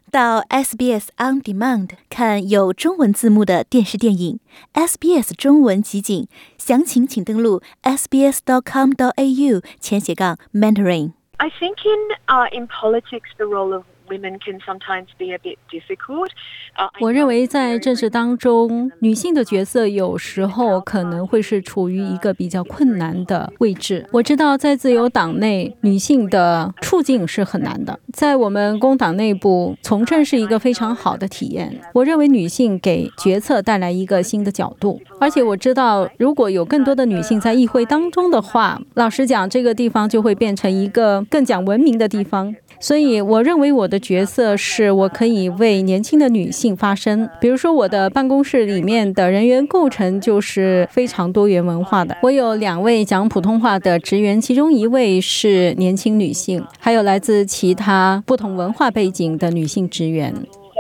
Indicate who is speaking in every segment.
Speaker 1: 到 SBS On Demand 看有中文字幕的电视电影 SBS 中文集锦，详情请登录 sbs.com.au/Mandarin。
Speaker 2: I think in politics the role of women can sometimes be a bit difficult.
Speaker 3: 我认为在政治当中，女性的角色有时候可能会是处于一个比较困难的位置。我知道在自由党内，女性的处境是很难的。在我们工党内部，从政是一个非常好的体验。我认为女性给决策带来一个新的角度，而且我知道，如果有更多的女性在议会当中的话，老实讲，这个地方就会变成一个更讲文明的地方。所以我认为我的角色是我可以为年轻的女性发声。比如说我的办公室里面的人员构成就是非常多元文化的，我有2位讲普通话的职员，其中1位是年轻女性，还有来自其他不同文化背景的女性职员。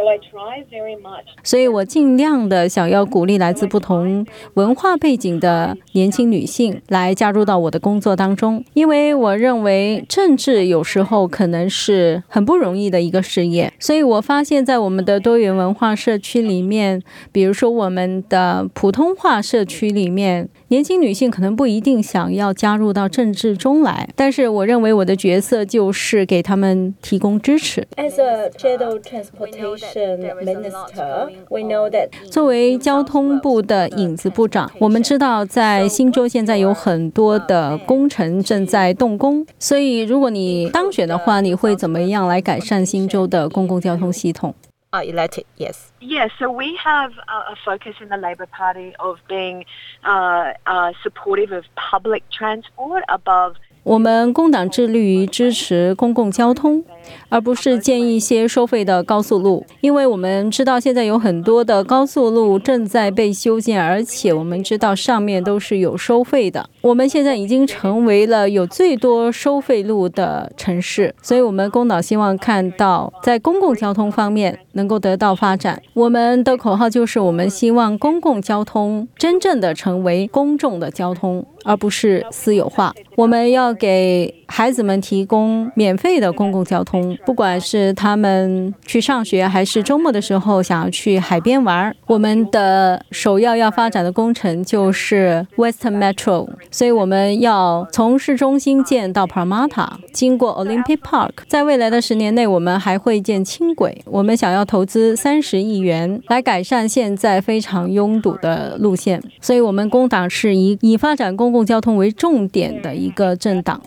Speaker 3: 所以我尽量的想要鼓励来自不同文化背景的年轻女性来加入到我的工作当中，因为我认为政治有时候可能是很不容易的一个事业。所以我发现在我们的多元文化社区里面，比如说我们的普通话社区里面，年轻女性可能不一定想要加入到政治中来，但是我认为我的角色就是给他们提供支持。
Speaker 4: As a shadow transportation minister, we know that
Speaker 3: 作为交通部的影子部长，我们知道在新州现在有很多的工程正在动工，所以如果你当选的话，你会怎么样来改善新州的公共交通系统
Speaker 4: are elected, yes.
Speaker 2: Yeah, so we have a focus in the Labor Party of being supportive of public transport above.
Speaker 3: 我们工党致力于支持公共交通，而不是建一些收费的高速路，因为我们知道现在有很多的高速路正在被修建，而且我们知道上面都是有收费的。我们现在已经成为了有最多收费路的城市，所以我们工党希望看到在公共交通方面能够得到发展。我们的口号就是我们希望公共交通真正的成为公众的交通，而不是私有化。我们要给孩子们提供免费的公共交通，不管是他们去上学还是周末的时候想要去海边玩。我们的首要发展的工程就是 Western Metro， 所以我们要从市中心建到 Parramatta， 经过 Olympic Park。 在未来的10年内，我们还会建轻轨。我们想要投资30亿元来改善现在非常拥堵的路线，所以我们工党是以发展公共交通为重点的一个政党。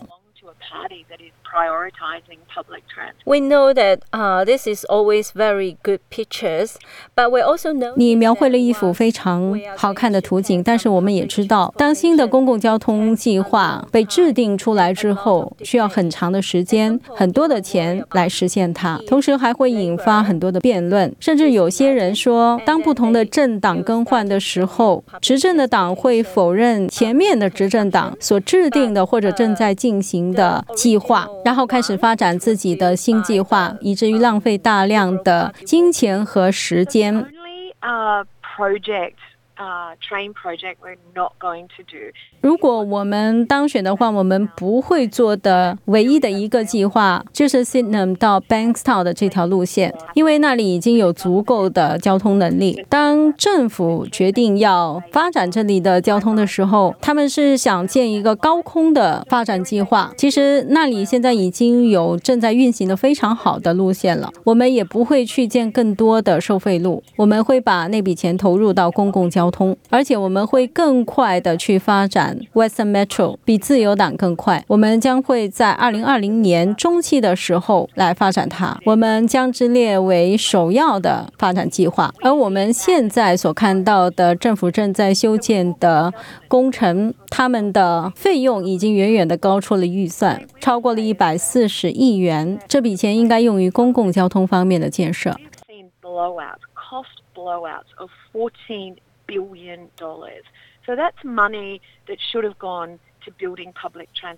Speaker 4: We know that this is always very good pictures, but we also know
Speaker 3: 你描绘了一幅非常好看的图景，但是我们也知道，当新的公共交通计划被制定出来之后，需要很长的时间、很多的钱来实现它，同时还会引发很多的辩论，甚至有些人说，当不同的政党更换的时候，执政的党会否认前面的执政党所制定的或者正在进行的计划，然后开始发展自己的新计划，以至于浪费大量的金钱和时间。
Speaker 2: Train project we're not going to do.
Speaker 3: 如果我们当选的话，我们不会做的唯一的一个计划就是 Sydenham 到 Bankstown 的这条路线，因为那里已经有足够的交通能力。当政府决定要发展这里的交通的时候，他们是想建一个高空的发展计划。其实那里现在已经有正在运行的非常好的路线了，我们也不会去建更多的收费路，我们会把那笔钱投入到公共交通，而且我们会更快的去发展 Western Metro， 比自由党更快。我们将会在2020年中期的时候来发展它，我们将之列为首要的发展计划。而我们现在所看到的政府正在修建的工程，他们的费用已经远远的高出了预算，超过了140亿元，这笔钱应该用于公共交通方面的建设。
Speaker 2: Cost blowouts of $14 billion. So that's money that should have gone to building public transport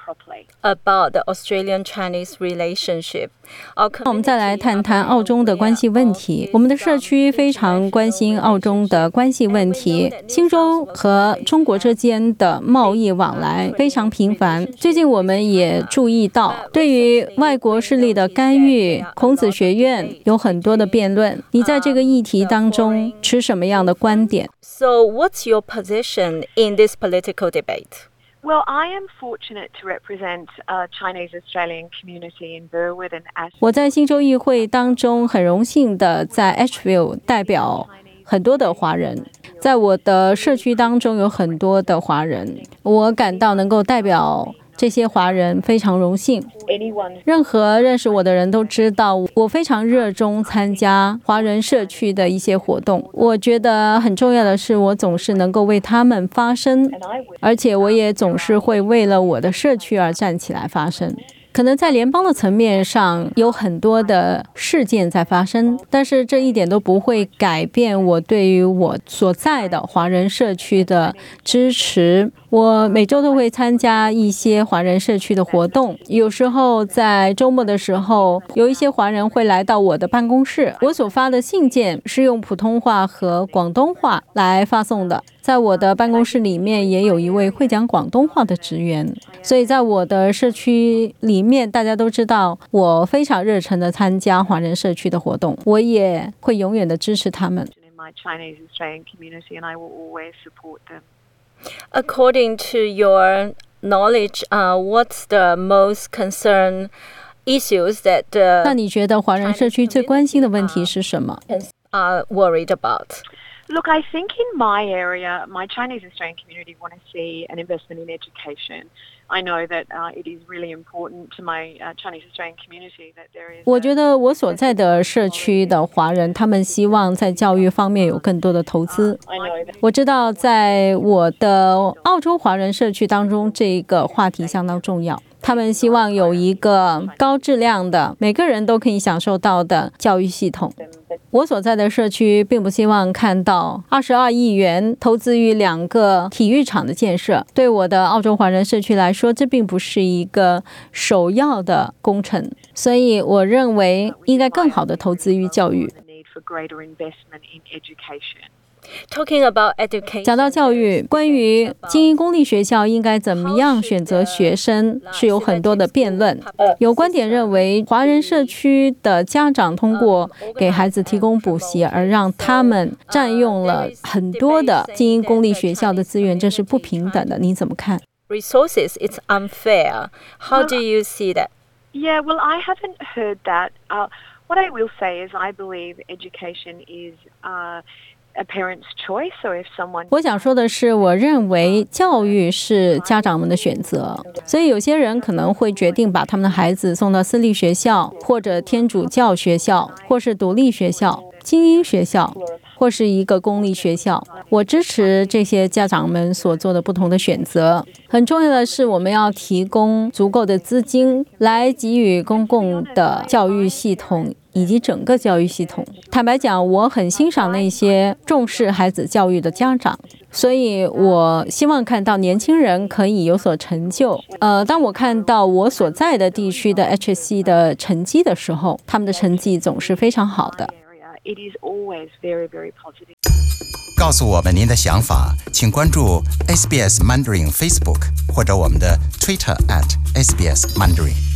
Speaker 2: properly.
Speaker 4: About the Australian-Chinese relationship.
Speaker 3: 我们再来谈谈澳中的关系问题。我们的社区非常关心澳中的关系问题。新州和中国之间的贸易往来非常频繁。最近我们也注意到，对于外国势力的干预，孔子学院有很多的辩论。你在这个议题当中持什么样的观点？
Speaker 4: So what's your position in this political debate?
Speaker 2: Well, I am fortunate to represent a Chinese Australian community in Burwood and Asheville.
Speaker 3: 我在新州议会当中很荣幸的在 Asheville 代表很多的华人，在我的社区当中有很多的华人，我感到能够代表这些华人非常荣幸。任何认识我的人都知道，我非常热衷参加华人社区的一些活动。我觉得很重要的是，我总是能够为他们发声，而且我也总是会为了我的社区而站起来发声。可能在联邦的层面上有很多的事件在发生，但是这一点都不会改变我对于我所在的华人社区的支持。我每周都会参加一些华人社区的活动，有时候在周末的时候，有一些华人会来到我的办公室，我所发的信件是用普通话和广东话来发送的。在我的办公室里面也有一位会讲广东话的职员，所以在我的社区里面，大家都知道我非常热忱的参加华人社区的活动，我也会永远的支持他们。
Speaker 2: Chinese Australian community, and I will always support them.
Speaker 4: According to your knowledge, what's the most concerned issues that
Speaker 3: 那你觉得华人社区最关心的问题是什么？
Speaker 4: are worried about?
Speaker 2: Look, I think in my area, my Chinese Australian community want to see an investment in education. I know that it is really important to my Chinese Australian community that there is.
Speaker 3: 我觉得我所在的社区的华人，他们希望在教育方面有更多的投资。我知道在我的澳洲华人社区当中，这个话题相当重要。他们希望有一个高质量的、每个人都可以享受到的教育系统。我所在的社区并不希望看到22亿元投资于2个体育场的建设。对我的澳洲华人社区来说，这并不是一个首要的工程，所以我认为应该更好的投资于教育。
Speaker 4: Talking about education.
Speaker 3: 讲到教育，关于精英公立学校应该怎么样选择学生，是有很多的辩论。有观点认为，华人社区的家长通过给孩子提供补习，而让他们占用了很多的精英公立学校的资源，这是不平等的。你怎么看？
Speaker 4: Resources, it's unfair. How do you see that?
Speaker 2: Yeah, well, I haven't heard that. What I will say is I believe education is a parent's choice, so if someone
Speaker 3: 我想说的是，我认为教育是家长们的选择，所以有些人可能会决定把他们的孩子送到私立学校，或者天主教学校，或是独立学校、精英学校，或是一个公立学校。我支持这些家长们所做的不同的选择。很重要的是，我们要提供足够的资金来给予公共的教育系统以及整个教育系统。坦白讲，我很欣赏那些重视孩子教育的家长，所以我希望看到年轻人可以有所成就。当我看到我所在的地区的 HSC 的成绩的时候，他们的成绩总是非常好的。
Speaker 2: it is always very, very positive.
Speaker 5: 告诉我们您的想法，请关注 SBS Mandarin Facebook 或者我们的 Twitter @SBS Mandarin。